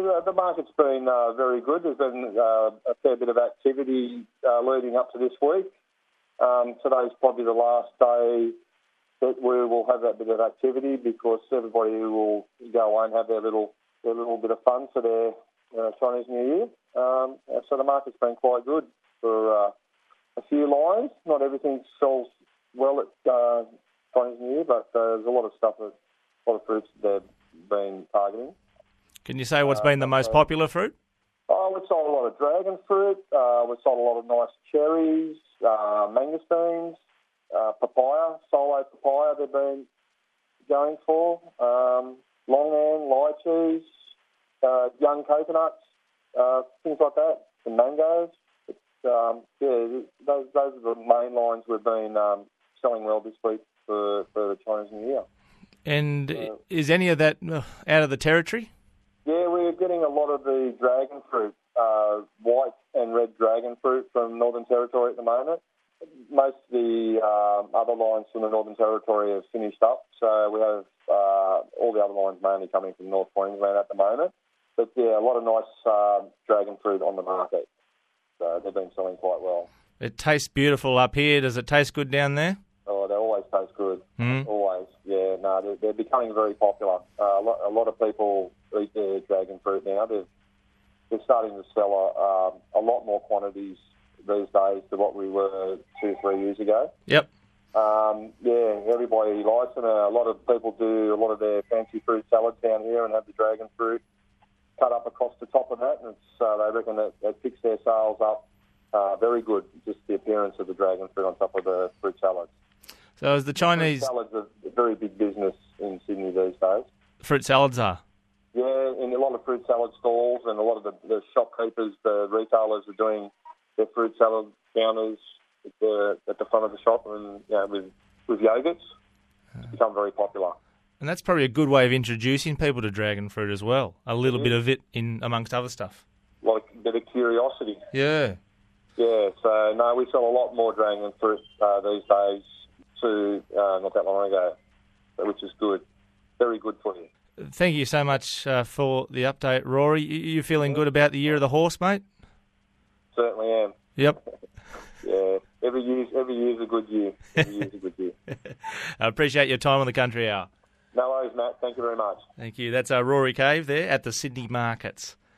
the market's been very good. There's been a fair bit of activity leading up to this week. Today's probably the last day that we will have that bit of activity because everybody will go away and have their little bit of fun for their Chinese New Year. So the market's been quite good for a few lines. Not everything sells well at Chinese New Year, but there's a lot of stuff, a lot of fruits they've been targeting. Can you say what's been the most popular fruit? We've sold a lot of dragon fruit. We've sold a lot of nice cherries, mangosteens, papaya, solo papaya they've been going for, longan, lychees, young coconuts, things like that, and mangoes. Those are the main lines we've been selling well this week for the Chinese New Year. And is any of that out of the territory? Yeah, we're getting a lot of the dragon fruit, white and red dragon fruit from Northern Territory at the moment. Most of the other lines from the Northern Territory have finished up, so we have all the other lines mainly coming from North Queensland at the moment. But yeah, a lot of nice dragon fruit on the market. So they've been selling quite well. It tastes beautiful up here. Does it taste good down there? Oh, they always taste good. Mm. Always. Yeah, no, they're becoming very popular. A lot of people eat their dragon fruit now. They're starting to sell a lot more quantities these days than what we were 2-3 years ago. Yep. Everybody likes them. A lot of people do a lot of their fancy fruit salads down here and have the dragon fruit cut up across the top of that, and they reckon that it picks their sales up very good, just the appearance of the dragon fruit on top of the fruit salads. So is the Chinese... Fruit salads are a very big business in Sydney these days. Fruit salads are? Yeah, in a lot of fruit salad stalls and a lot of the shopkeepers, the retailers are doing their fruit salad counters at the front of the shop and with yogurts. It's become very popular. And that's probably a good way of introducing people to dragon fruit as well. A little bit of it in amongst other stuff. Like a bit of curiosity. Yeah. Yeah, so no, we sell a lot more dragon fruit these days to not that long ago, which is good. Very good for you. Thank you so much for the update, Rory. You feeling good about the year of the horse, mate? Certainly am. Yep. Yeah, every year's a good year. Every year's a good year. I appreciate your time on the Country Hour. No worries, Matt. Thank you very much. Thank you. That's Rory Cave there at the Sydney Markets.